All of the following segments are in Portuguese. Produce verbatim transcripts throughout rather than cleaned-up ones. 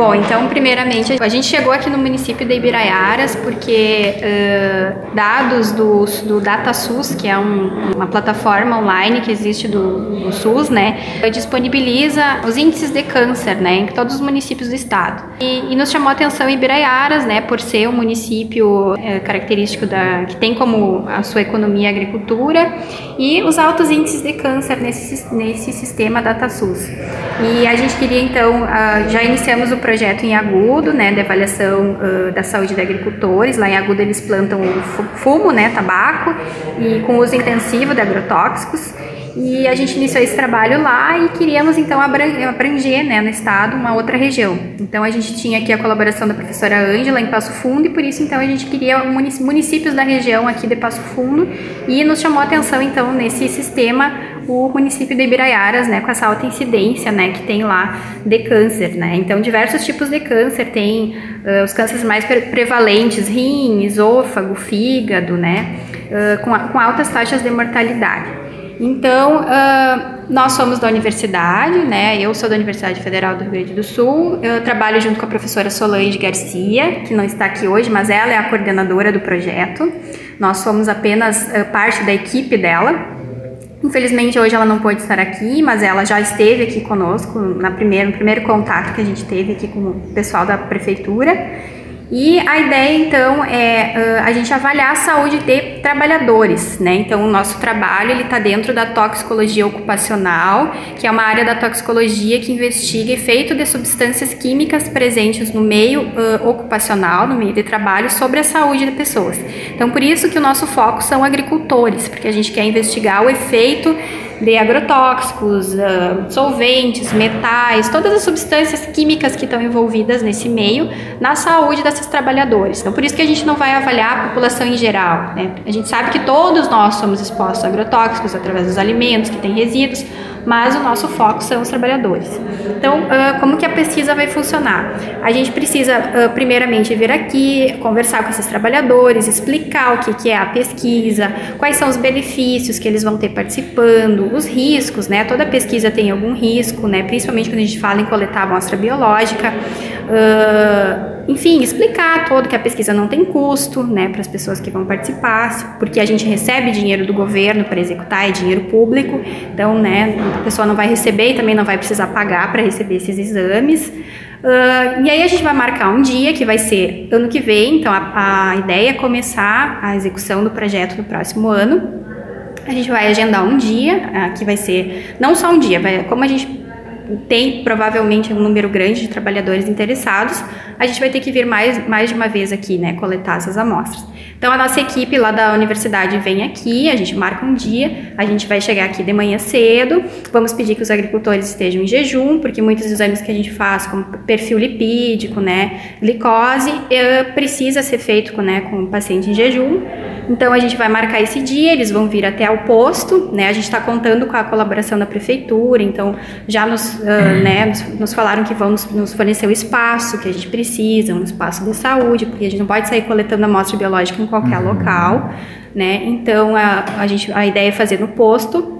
Bom, então, primeiramente, a gente chegou aqui no município de Ibiraiaras porque uh, dados do, do DataSUS, que é um, uma plataforma online que existe do, do SUS, né, disponibiliza os índices de câncer, né, em todos os municípios do estado. E, e nos chamou a atenção Ibiraiaras, né, por ser um município é, característico da, que tem como a sua economia a agricultura e os altos índices de câncer nesse, nesse sistema DataSUS. E a gente queria, então, uh, já iniciamos o projeto em Agudo, né, de avaliação uh, da saúde de agricultores. Lá em Agudo eles plantam o fumo, né, tabaco, e com uso intensivo de agrotóxicos. E a gente iniciou esse trabalho lá e queríamos então abranger, né, no estado uma outra região. Então a gente tinha aqui a colaboração da professora Ângela em Passo Fundo e por isso então a gente queria municípios da região aqui de Passo Fundo e nos chamou a atenção então nesse sistema o município de Ibiraiaras, né, com essa alta incidência, né, que tem lá de câncer, né. Então diversos tipos de câncer, tem uh, os cânceres mais pre prevalentes, rim, esôfago, fígado, né, uh, com, a, com altas taxas de mortalidade. Então, uh, nós somos da universidade, né? Eu sou da Universidade Federal do Rio Grande do Sul, eu trabalho junto com a professora Solange Garcia, que não está aqui hoje, mas ela é a coordenadora do projeto. Nós somos apenas uh, parte da equipe dela. Infelizmente, hoje ela não pôde estar aqui, mas ela já esteve aqui conosco na primeira, no primeiro contato que a gente teve aqui com o pessoal da prefeitura. E a ideia, então, é uh, a gente avaliar a saúde de trabalhadores, né? Então, o nosso trabalho, ele está dentro da toxicologia ocupacional, que é uma área da toxicologia que investiga efeito de substâncias químicas presentes no meio uh, ocupacional, no meio de trabalho, sobre a saúde de pessoas. Então, por isso que o nosso foco são agricultores, porque a gente quer investigar o efeito de agrotóxicos, uh, solventes, metais, todas as substâncias químicas que estão envolvidas nesse meio, na saúde desses trabalhadores. Então, por isso que a gente não vai avaliar a população em geral, né? A gente sabe que todos nós somos expostos a agrotóxicos através dos alimentos, que têm resíduos, mas o nosso foco são os trabalhadores. Então, uh, como que a pesquisa vai funcionar? A gente precisa, uh, primeiramente, vir aqui, conversar com esses trabalhadores, explicar o que, que é a pesquisa, quais são os benefícios que eles vão ter participando, os riscos, né? Toda pesquisa tem algum risco, né? Principalmente quando a gente fala em coletar amostra biológica. Uh, enfim, explicar todo que a pesquisa não tem custo, né, para as pessoas que vão participar, porque a gente recebe dinheiro do governo para executar, é dinheiro público, então, né, a pessoa não vai receber e também não vai precisar pagar para receber esses exames. Uh, e aí a gente vai marcar um dia, que vai ser ano que vem, então a, a ideia é começar a execução do projeto no próximo ano. A gente vai agendar um dia, uh, que vai ser, não só um dia, vai, como a gente tem provavelmente um número grande de trabalhadores interessados, a gente vai ter que vir mais, mais de uma vez aqui, né, coletar essas amostras. Então a nossa equipe lá da universidade vem aqui, a gente marca um dia, a gente vai chegar aqui de manhã cedo, vamos pedir que os agricultores estejam em jejum, porque muitos exames que a gente faz, como perfil lipídico, né, glicose, eh, precisa ser feito com, né, com o paciente em jejum. Então a gente vai marcar esse dia, eles vão vir até o posto, né, a gente está contando com a colaboração da prefeitura, então já nos, uh, né, nos, nos falaram que vão nos, nos fornecer o espaço que a gente precisa, um espaço de saúde, porque a gente não pode sair coletando amostra biológica em qualquer uhum. local, né, então a, a, gente, a ideia é fazer no posto.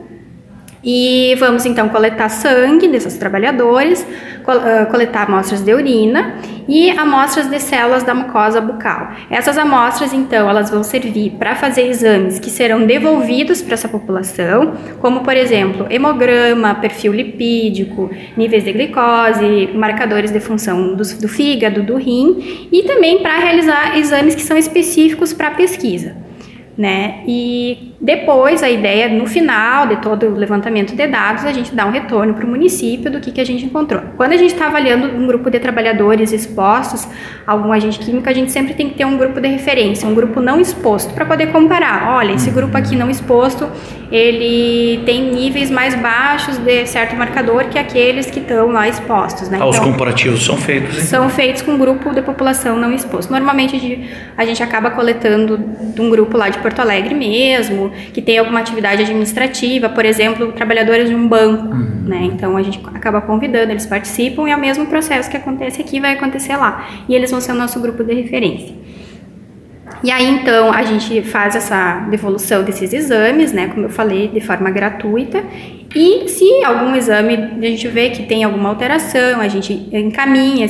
E vamos então coletar sangue desses trabalhadores, coletar amostras de urina e amostras de células da mucosa bucal. Essas amostras então elas vão servir para fazer exames que serão devolvidos para essa população, como por exemplo hemograma, perfil lipídico, níveis de glicose, marcadores de função do, do fígado, do rim e também para realizar exames que são específicos para a pesquisa, né? E depois a ideia, no final de todo o levantamento de dados, a gente dá um retorno para o município do que, que a gente encontrou. Quando a gente está avaliando um grupo de trabalhadores expostos a algum agente químico, a gente sempre tem que ter um grupo de referência, um grupo não exposto, para poder comparar. Olha, esse grupo aqui não exposto, ele tem níveis mais baixos de certo marcador que aqueles que estão lá expostos, né? Ah, os então, comparativos são feitos, hein? São feitos com um grupo de população não exposto. Normalmente a gente, a gente acaba coletando de um grupo lá de Porto Alegre mesmo, que tem alguma atividade administrativa, por exemplo, trabalhadores de um banco, uhum. né? Então a gente acaba convidando, eles participam e é o mesmo processo que acontece aqui vai acontecer lá. E eles vão ser o nosso grupo de referência. E aí, então, a gente faz essa devolução desses exames, né, como eu falei, de forma gratuita. E se algum exame a gente vê que tem alguma alteração, a gente encaminha esse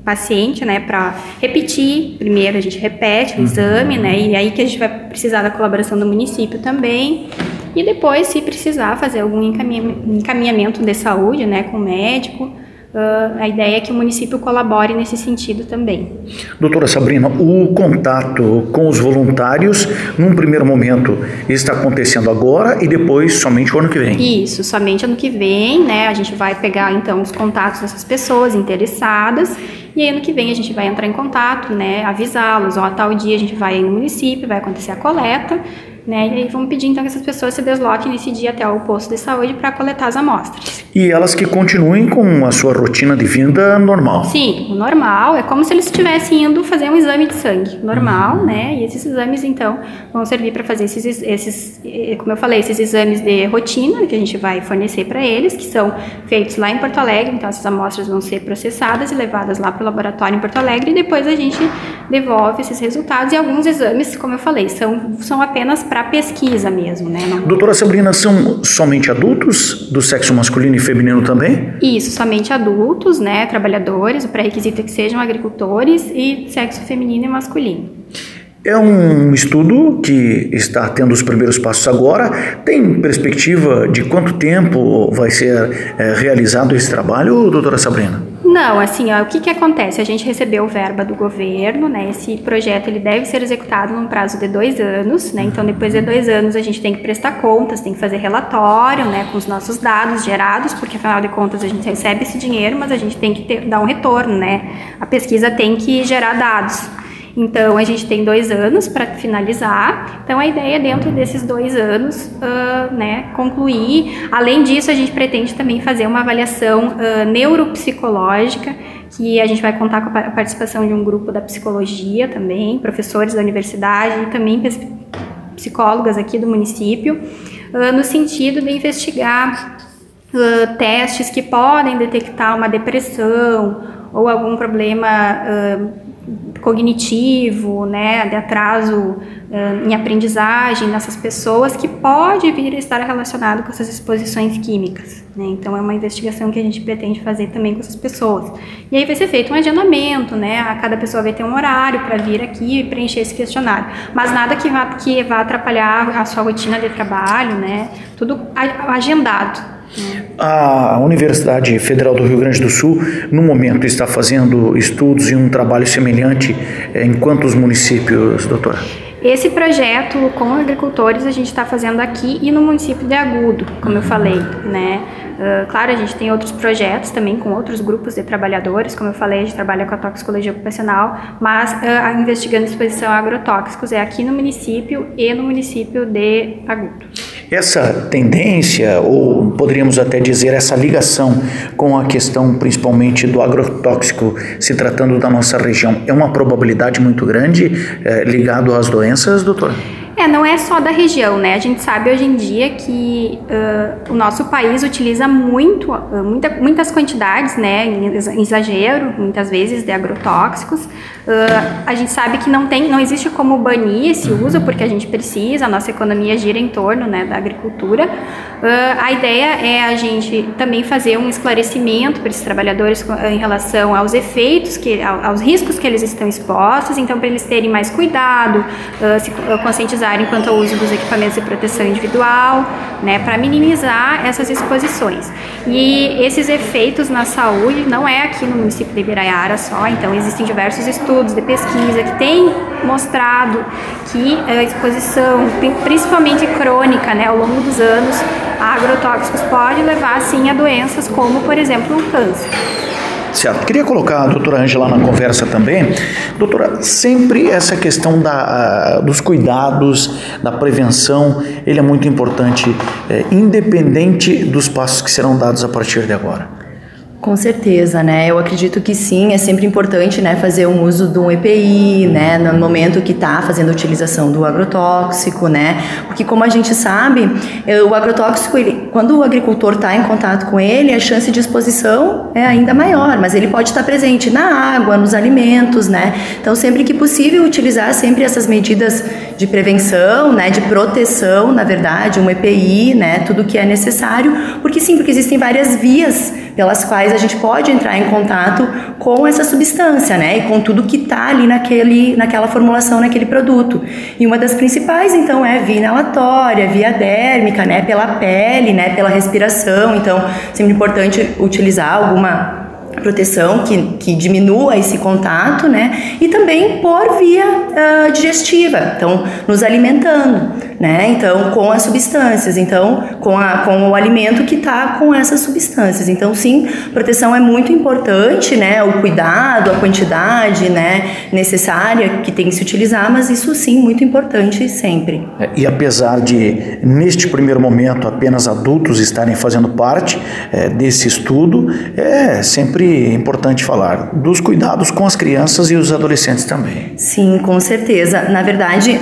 paciente, né, para repetir. Primeiro a gente repete o exame, né, e aí que a gente vai precisar da colaboração do município também. E depois, se precisar fazer algum encaminhamento de saúde, né, com o médico, uh, a ideia é que o município colabore nesse sentido também. Doutora Sabrina, o contato com os voluntários, num primeiro momento, está acontecendo agora e depois somente o ano que vem? Isso, somente ano que vem, né, a gente vai pegar, então, os contatos dessas pessoas interessadas e aí ano que vem a gente vai entrar em contato, né, avisá-los, ó, a tal dia a gente vai no município, vai acontecer a coleta, né, e aí vamos pedir então que essas pessoas se desloquem nesse dia até o posto de saúde para coletar as amostras. E elas que continuem com a sua rotina de vida normal? Sim, o normal é como se eles estivessem indo fazer um exame de sangue normal, uhum. né, e esses exames então vão servir para fazer esses, esses, como eu falei, esses exames de rotina que a gente vai fornecer para eles, que são feitos lá em Porto Alegre, então essas amostras vão ser processadas e levadas lá para o laboratório em Porto Alegre e depois a gente devolve esses resultados e alguns exames, como eu falei, são, são apenas para pesquisa mesmo, né? Não... Doutora Sabrina, são somente adultos do sexo masculino e feminino também? Isso, somente adultos, né? Trabalhadores, o pré-requisito é que sejam agricultores e sexo feminino e masculino. É um estudo que está tendo os primeiros passos agora. Tem perspectiva de quanto tempo vai ser é, realizado esse trabalho, doutora Sabrina? Não, assim, ó, o que que acontece? A gente recebeu verba do governo, né? Esse projeto ele deve ser executado num prazo de dois anos, né? Então, depois de dois anos, a gente tem que prestar contas, tem que fazer relatório, né? Com os nossos dados gerados, porque afinal de contas a gente recebe esse dinheiro, mas a gente tem que ter, dar um retorno, né? A pesquisa tem que gerar dados. Então, a gente tem dois anos para finalizar. Então, a ideia é, dentro desses dois anos, uh, né, concluir. Além disso, a gente pretende também fazer uma avaliação uh, neuropsicológica, que a gente vai contar com a participação de um grupo da psicologia também, professores da universidade e também psicólogas aqui do município, uh, no sentido de investigar uh, testes que podem detectar uma depressão ou algum problema uh, cognitivo, né, de atraso uh, em aprendizagem nessas pessoas que pode vir a estar relacionado com essas exposições químicas, né? Então é uma investigação que a gente pretende fazer também com essas pessoas. E aí vai ser feito um agendamento, né? A cada pessoa vai ter um horário para vir aqui e preencher esse questionário, mas nada que vá, que vá atrapalhar a sua rotina de trabalho, né? Tudo agendado. A Universidade Federal do Rio Grande do Sul, no momento, está fazendo estudos e um trabalho semelhante em quantos municípios, doutora? Esse projeto com agricultores a gente está fazendo aqui e no município de Agudo, como eu falei, né? Uh, claro, a gente tem outros projetos também com outros grupos de trabalhadores, como eu falei, a gente trabalha com a toxicologia ocupacional, mas uh, investigando exposição a agrotóxicos é aqui no município e no município de Agudo. Essa tendência, ou poderíamos até dizer essa ligação com a questão principalmente do agrotóxico, se tratando da nossa região, é uma probabilidade muito grande eh, ligado às doenças, doutora? É, não é só da região, né? A gente sabe hoje em dia que uh, o nosso país utiliza muito, uh, muita, muitas quantidades, né, em exagero, muitas vezes, de agrotóxicos. Uh, a gente sabe que não tem, não existe como banir esse uso, porque a gente precisa, a nossa economia gira em torno, né, da agricultura. Uh, a ideia é a gente também fazer um esclarecimento para esses trabalhadores em relação aos efeitos, que, aos riscos que eles estão expostos, então para eles terem mais cuidado, uh, se conscientizar quanto ao uso dos equipamentos de proteção individual, né, para minimizar essas exposições. E esses efeitos na saúde não é aqui no município de Ibiraiara só, então existem diversos estudos de pesquisa que têm mostrado que a exposição, principalmente crônica, né, ao longo dos anos, a agrotóxicos pode levar, sim, a doenças como, por exemplo, o câncer. Certo. Queria colocar a doutora Ângela na conversa também. Doutora, sempre essa questão da, dos cuidados, da prevenção, ele é muito importante, é, independente dos passos que serão dados a partir de agora. Com certeza, né? Eu acredito que sim, é sempre importante, né, fazer um uso do E P I, né, no momento que está fazendo a utilização do agrotóxico, né? Porque como a gente sabe, o agrotóxico, ele, quando o agricultor está em contato com ele, a chance de exposição é ainda maior, mas ele pode estar presente na água, nos alimentos, né? Então, sempre que possível, utilizar sempre essas medidas de prevenção, né, de proteção, na verdade, um E P I, né, tudo que é necessário, porque sim, porque existem várias vias pelas quais a gente pode entrar em contato com essa substância, né, e com tudo que está ali naquele, naquela formulação, naquele produto. E uma das principais, então, é via inalatória, via dérmica, né, pela pele, né, pela respiração. Então, sempre importante utilizar alguma proteção que, que diminua esse contato, né? E também por via uh, digestiva, então nos alimentando, né? Então com as substâncias, então com, a, com o alimento que está com essas substâncias. Então sim, proteção é muito importante, né? O cuidado, a quantidade, né, necessária que tem que se utilizar, mas isso sim muito importante sempre. É, e apesar de neste primeiro momento apenas adultos estarem fazendo parte é, desse estudo, é sempre importante falar dos cuidados com as crianças e os adolescentes também. Sim, com certeza. Na verdade,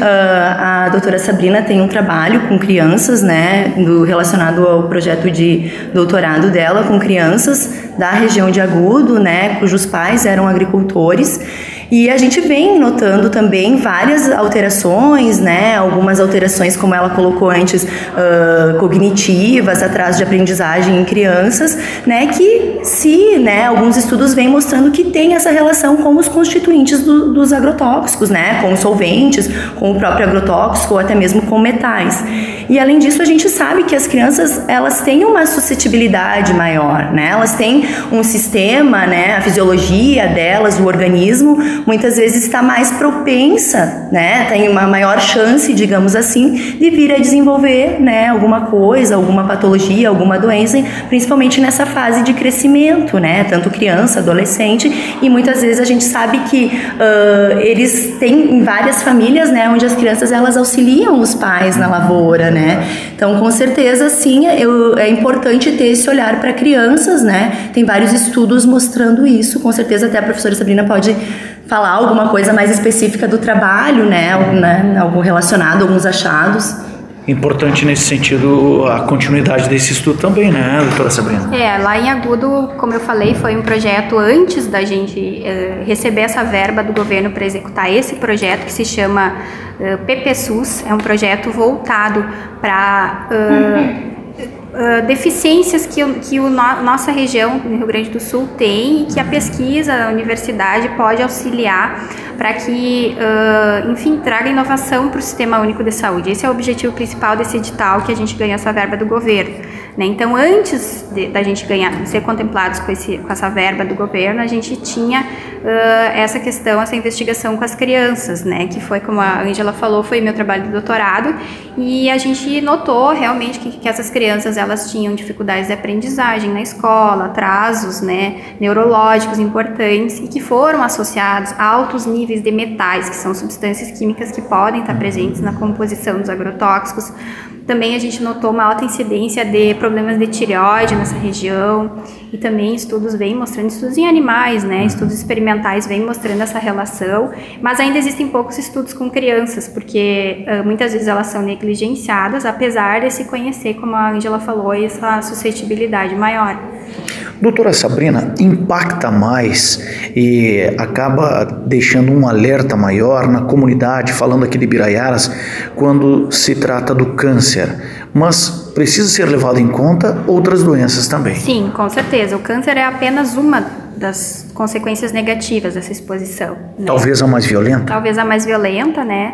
a doutora Sabrina tem um trabalho com crianças, né, do, relacionado ao projeto de doutorado dela com crianças da região de Agudo, né, cujos pais eram agricultores. E a gente vem notando também várias alterações, né? Algumas alterações, como ela colocou antes, uh, cognitivas, atraso de aprendizagem em crianças, né? Que se, né, alguns estudos vêm mostrando que tem essa relação com os constituintes do, dos agrotóxicos, né? Com os solventes, com o próprio agrotóxico ou até mesmo com metais. E além disso, a gente sabe que as crianças, elas têm uma suscetibilidade maior, né? Elas têm um sistema, né? A fisiologia delas, o organismo, muitas vezes está mais propensa, né? Tem uma maior chance, digamos assim, de vir a desenvolver, né, alguma coisa, alguma patologia, alguma doença, principalmente nessa fase de crescimento, né? Tanto criança, adolescente, e muitas vezes a gente sabe que uh, eles têm em várias famílias, né, onde as crianças elas auxiliam os pais na lavoura, né? Então, com certeza, sim, eu, é importante ter esse olhar para crianças, né? Tem vários estudos mostrando isso, com certeza até a professora Sabrina pode falar alguma coisa mais específica do trabalho, né, algo, né, algo relacionado, alguns achados. Importante nesse sentido a continuidade desse estudo também, né, doutora Sabrina? É, lá em Agudo, como eu falei, foi um projeto antes da gente uh, receber essa verba do governo para executar esse projeto que se chama uh, P P SUS, é um projeto voltado para uh, Uh, deficiências que, que o no, nossa região, no Rio Grande do Sul, tem e que a pesquisa, a universidade pode auxiliar para que, uh, enfim, traga inovação para o Sistema Único de Saúde. Esse é o objetivo principal desse edital, que a gente ganha essa verba do governo, né? Então, antes de, da gente ganhar, ser contemplados com, esse, com essa verba do governo, a gente tinha uh, essa questão, essa investigação com as crianças, né? Que foi, como a Ângela falou, foi meu trabalho de doutorado, e a gente notou realmente que, que essas crianças elas tinham dificuldades de aprendizagem na escola, atrasos, né, neurológicos importantes e que foram associados a altos níveis de metais, que são substâncias químicas que podem estar presentes na composição dos agrotóxicos. Também a gente notou uma alta incidência de problemas de tireoide nessa região e também estudos vêm mostrando, estudos em animais, né, estudos experimentais vêm mostrando essa relação, mas ainda existem poucos estudos com crianças, porque uh, muitas vezes elas são negligenciadas, apesar de se conhecer, como a Ângela falou, essa suscetibilidade maior. Doutora Sabrina, impacta mais e acaba deixando um alerta maior na comunidade, falando aqui de Biraiaras, quando se trata do câncer, mas precisa ser levado em conta outras doenças também. Sim, com certeza. O câncer é apenas uma das consequências negativas dessa exposição, né? Talvez a mais violenta? Talvez a mais violenta, né?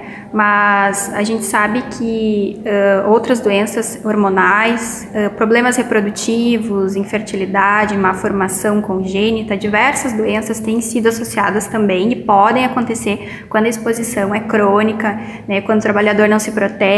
Mas a gente sabe que uh, outras doenças hormonais, uh, problemas reprodutivos, infertilidade, má formação congênita, diversas doenças têm sido associadas também e podem acontecer quando a exposição é crônica, né? Quando o trabalhador não se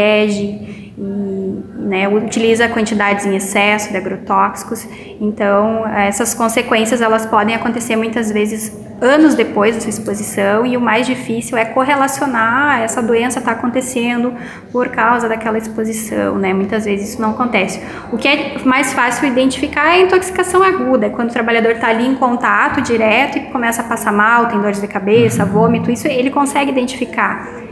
protege e, né, utiliza quantidades em excesso de agrotóxicos. Então, essas consequências elas podem acontecer muitas vezes anos depois dessa exposição, e o mais difícil é correlacionar essa doença está acontecendo por causa daquela exposição, né? Muitas vezes isso não acontece. O que é mais fácil identificar é a intoxicação aguda, é quando o trabalhador está ali em contato direto e começa a passar mal, tem dores de cabeça, vômito, isso ele consegue identificar.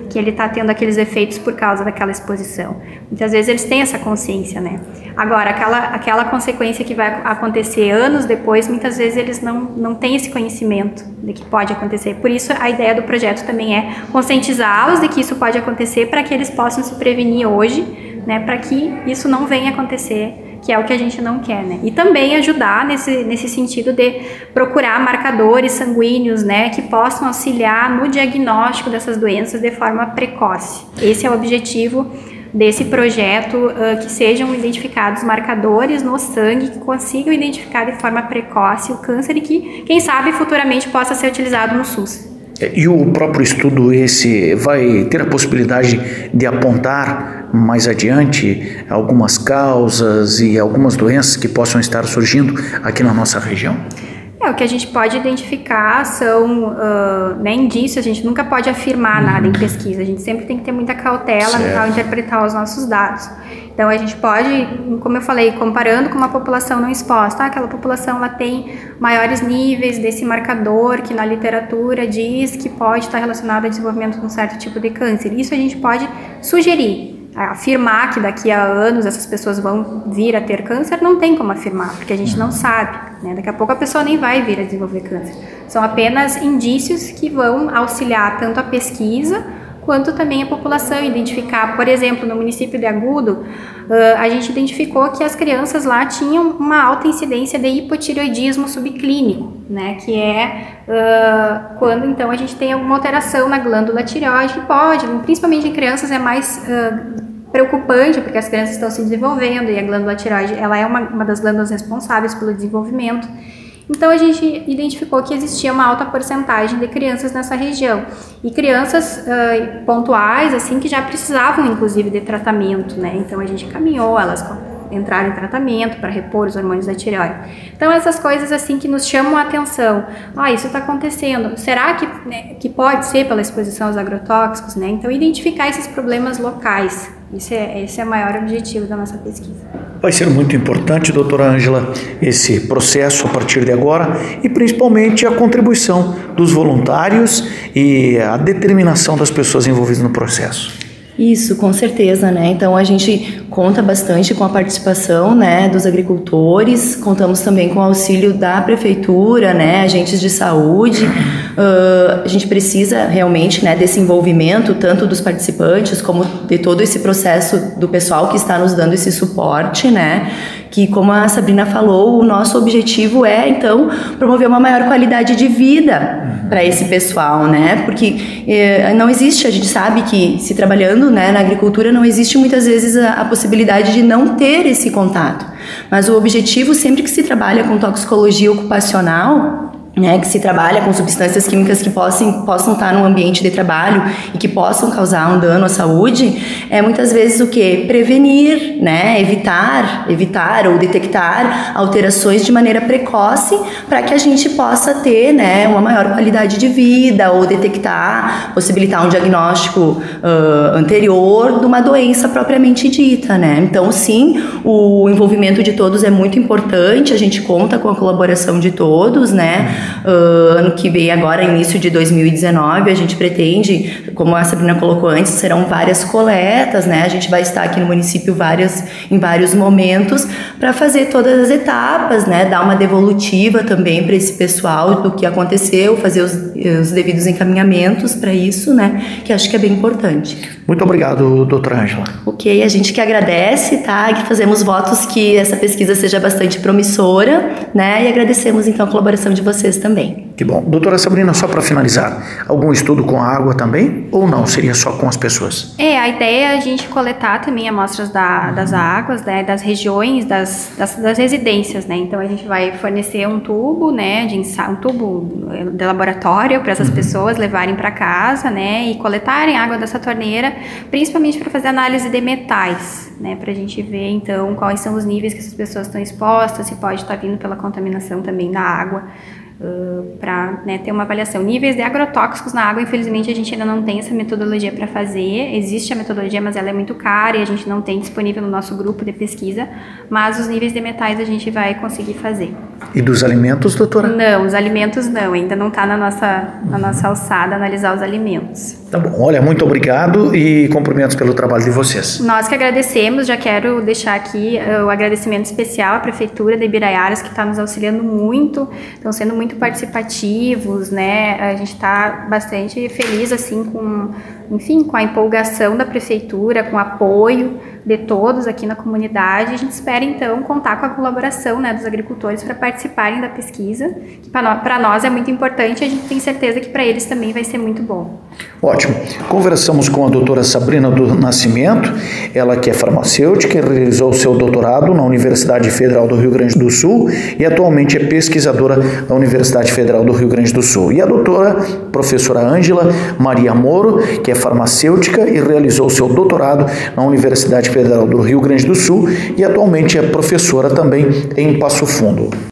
que ele está tendo aqueles efeitos por causa daquela exposição. Muitas vezes eles têm essa consciência, né? Agora, aquela, aquela consequência que vai acontecer anos depois, muitas vezes eles não, não têm esse conhecimento de que pode acontecer. Por isso, a ideia do projeto também é conscientizá-los de que isso pode acontecer para que eles possam se prevenir hoje, né? Para que isso não venha acontecer, que é o que a gente não quer, né? E também ajudar nesse, nesse sentido de procurar marcadores sanguíneos, né, que possam auxiliar no diagnóstico dessas doenças de forma precoce. Esse é o objetivo desse projeto, uh, que sejam identificados marcadores no sangue que consigam identificar de forma precoce o câncer e que, quem sabe, futuramente possa ser utilizado no SUS. E o próprio estudo esse vai ter a possibilidade de apontar mais adiante algumas causas e algumas doenças que possam estar surgindo aqui na nossa região? É, o que a gente pode identificar são uh, né, indícios, a gente nunca pode afirmar nada em pesquisa, a gente sempre tem que ter muita cautela ao interpretar os nossos dados. Então a gente pode, como eu falei, comparando com uma população não exposta, ah, aquela população ela tem maiores níveis desse marcador que na literatura diz que pode estar relacionado ao desenvolvimento de um certo tipo de câncer. Isso a gente pode sugerir. Afirmar que daqui a anos essas pessoas vão vir a ter câncer, não tem como afirmar, porque a gente não sabe, né? Daqui a pouco a pessoa nem vai vir a desenvolver câncer. São apenas indícios que vão auxiliar tanto a pesquisa quanto também a população identificar. Por exemplo, no município de Agudo, a gente identificou que as crianças lá tinham uma alta incidência de hipotireoidismo subclínico, né, que é uh, quando então a gente tem alguma alteração na glândula tireoide, que pode, principalmente em crianças, é mais uh, preocupante, porque as crianças estão se desenvolvendo e a glândula tireoide ela é uma, uma das glândulas responsáveis pelo desenvolvimento. Então a gente identificou que existia uma alta porcentagem de crianças nessa região e crianças uh, pontuais assim que já precisavam inclusive de tratamento, né? Então a gente caminhou elas entraram em tratamento para repor os hormônios da tireoide. Então essas coisas assim que nos chamam a atenção, ah, isso está acontecendo, será que, né, que pode ser pela exposição aos agrotóxicos, né? Então identificar esses problemas locais, esse é, esse é o maior objetivo da nossa pesquisa. Vai ser muito importante, doutora Ângela, esse processo a partir de agora e principalmente a contribuição dos voluntários e a determinação das pessoas envolvidas no processo. Isso, com certeza, né? Então a gente conta bastante com a participação, né, dos agricultores, contamos também com o auxílio da prefeitura, né, agentes de saúde. Uh, a gente precisa realmente, né, desse envolvimento tanto dos participantes como de todo esse processo do pessoal que está nos dando esse suporte, né? Que, como a Sabrina falou, o nosso objetivo é, então, promover uma maior qualidade de vida para esse pessoal, né? Porque eh, não existe, a gente sabe que se trabalhando, né, na agricultura não existe muitas vezes a, a possibilidade de não ter esse contato. Mas o objetivo, sempre que se trabalha com toxicologia ocupacional, né, que se trabalha com substâncias químicas que possam, possam estar no ambiente de trabalho e que possam causar um dano à saúde, é muitas vezes o que? Prevenir, né, evitar, evitar ou detectar alterações de maneira precoce para que a gente possa ter, né, uma maior qualidade de vida ou detectar, possibilitar um diagnóstico uh, anterior de uma doença propriamente dita, né? Então, sim, o envolvimento de todos é muito importante, a gente conta com a colaboração de todos, né? Uh, ano que vem, agora, início de dois mil e dezenove, a gente pretende, como a Sabrina colocou antes, serão várias coletas, né? A gente vai estar aqui no município várias, em vários momentos para fazer todas as etapas, né? Dar uma devolutiva também para esse pessoal do que aconteceu, fazer os, os devidos encaminhamentos para isso, né? Que acho que é bem importante. Muito obrigado, doutora Ângela. Ok, a gente que agradece, tá? Que fazemos votos que essa pesquisa seja bastante promissora, né? E agradecemos então a colaboração de vocês também. Que bom. Doutora Sabrina, só para finalizar, algum estudo com a água também? Ou não? Seria só com as pessoas? É, a ideia é a gente coletar também amostras da, das águas, né, das regiões, das, das, das residências, né? Então a gente vai fornecer um tubo, né, de ensa- um tubo de laboratório para essas uhum. pessoas levarem para casa, né, e coletarem água dessa torneira, principalmente para fazer análise de metais, né, para a gente ver então quais são os níveis que essas pessoas estão expostas, se pode estar vindo pela contaminação também da água. Uh, para, né, ter uma avaliação. Níveis de agrotóxicos na água, infelizmente a gente ainda não tem essa metodologia para fazer. Existe a metodologia, mas ela é muito cara e a gente não tem disponível no nosso grupo de pesquisa, mas os níveis de metais a gente vai conseguir fazer. E dos alimentos, doutora? Não, os alimentos não, ainda não está na nossa, na nossa alçada analisar os alimentos. Tá bom, olha, muito obrigado e cumprimentos pelo trabalho de vocês. Nós que agradecemos, já quero deixar aqui uh, o agradecimento especial à Prefeitura de Ibiraiaras, que está nos auxiliando muito, estão sendo muito participativos, né? A gente está bastante feliz, assim, com, enfim, com a empolgação da Prefeitura, com o apoio de todos aqui na comunidade. A gente espera, então, contar com a colaboração, né, dos agricultores para participarem da pesquisa, que para nós é muito importante e a gente tem certeza que para eles também vai ser muito bom. Ótimo. Conversamos com a doutora Sabrina do Nascimento, ela que é farmacêutica e realizou seu doutorado na Universidade Federal do Rio Grande do Sul e atualmente é pesquisadora da Universidade Federal do Rio Grande do Sul. E a doutora professora Ângela Maria Moro, que é farmacêutica e realizou seu doutorado na Universidade Federal do Rio Grande do Sul e atualmente é professora também em Passo Fundo.